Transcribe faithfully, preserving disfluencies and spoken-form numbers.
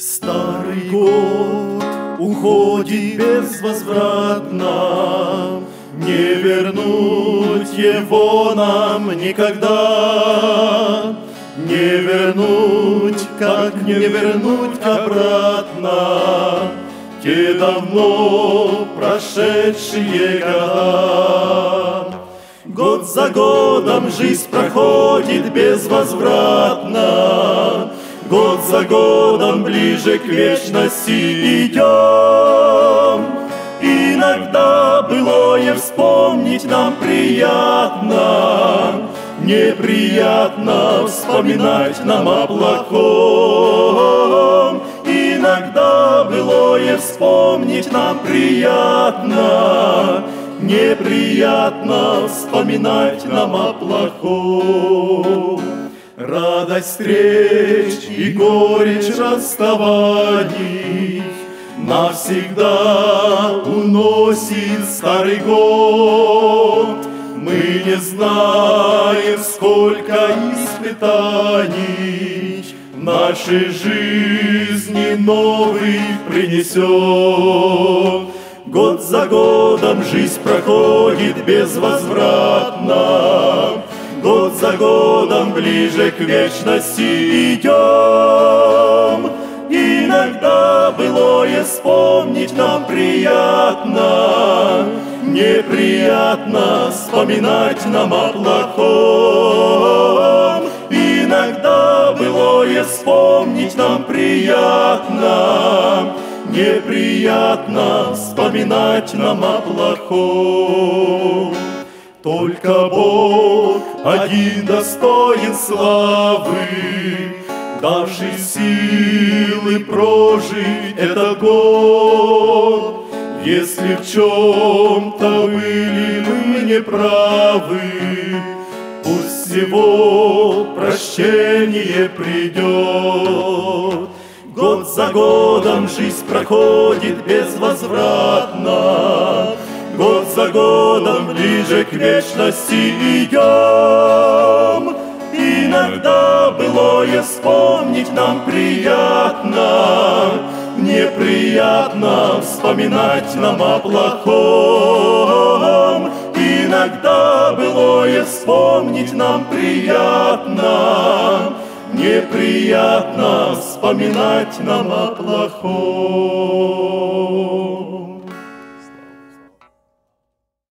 Старый год уходит безвозвратно, не вернуть его нам никогда. Не вернуть, как не вернуть обратно те давно прошедшие года. Год за годом жизнь проходит безвозвратно, год за годом ближе к вечности идем. Иногда былое вспомнить нам приятно, неприятно вспоминать нам о плохом. Иногда былое вспомнить нам приятно, неприятно вспоминать нам о плохом. Радость встреч и горечь расставаний навсегда уносит старый год. Мы не знаем, сколько испытаний в нашей жизни новых принесет. Год за годом жизнь проходит безвозвратно, год за годом ближе к вечности идем. Иногда былое вспомнить нам приятно, неприятно вспоминать нам о плохом. Иногда былое вспомнить нам приятно, неприятно вспоминать нам о плохом. Только Бог один достоин славы, давший силы прожить этот год. Если в чем-то были мы неправы, пусть всего прощение придет. Год за годом жизнь проходит безвозвратно, год за годом ближе к вечности идем. Иногда былое вспомнить нам приятно, неприятно вспоминать нам о плохом. Иногда былое вспомнить нам приятно, неприятно вспоминать нам о плохом.